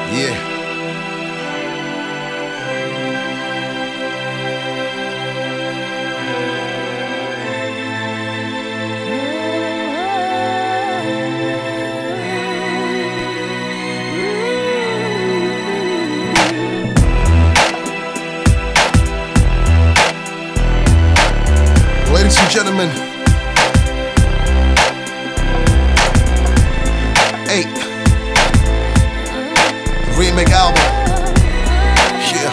Yeah. Ladies and gentlemen, 8 remake album. Yeah.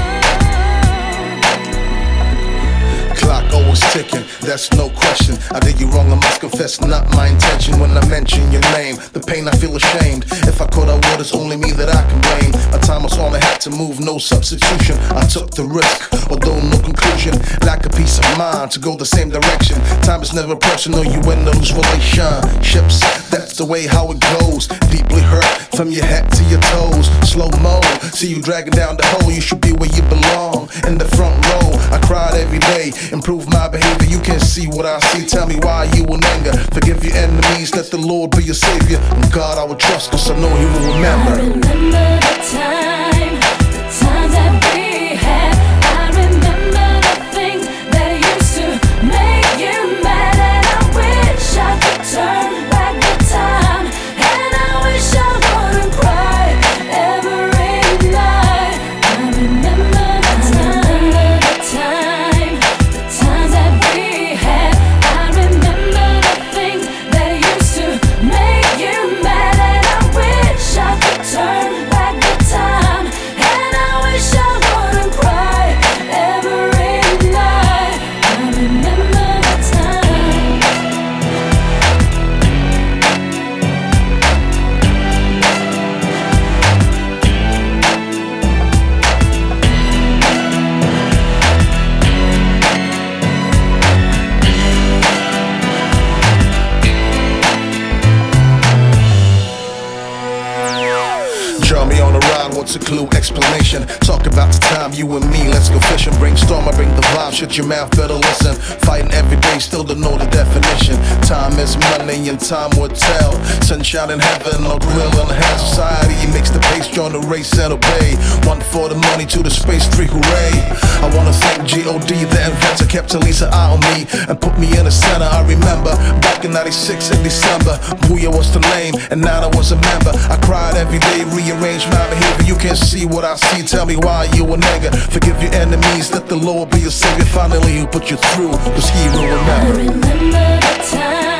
Clock always ticking, that's no question. I did you wrong, I must confess, not my intention. When I mention your name, the pain I feel ashamed. If I could, I would, it's only me that I can blame. My time was all I had to move, no substitution. I took the risk, although no conclusion. Lack of peace of mind to go the same direction. Time is never personal, you win those relationships. That's the way how it goes. Deeply hurt from your head to your toes. Slow mo, see you dragging down the hole. You should be where you belong, in the front row. I cried every day, improve my behavior. You can't see what I see, tell me why you in anger. Forgive your enemies, let the Lord be your savior. And God I will trust, cause I know He will remember. I remember the times that we had. I remember the things that used to make you mad. And I wish I could turn back the time. And I wish I wouldn't cry every night. I remember the times that we had. I remember the things that used to make you mad. And I wish I could turn back the time. And I wish I wouldn't cry every night. I remember the time. Draw me on a ride, what's a clue? Explanation. Talk about the time, you and me, let's go fishing. Brainstorm, I bring the vibe, shut your mouth, better listen. Fighting every day, still don't know the definition. Time is money and time will tell. Sunshine in heaven, no grill on the hand. Society makes the pace, join the race and obey. One for the money, two to space, three hooray. I wanna thank G.O.D, the inventor, kept Elisa eye on me and put me in the center. I remember back in 96 in December, Booyah was the name and now I was a member. I cried every day, rearrange my behavior. You can't see what I see, tell me why you a nigga. Forgive your enemies, let the Lord be your savior. Finally He'll put you through, cause He will I remember. remember the time.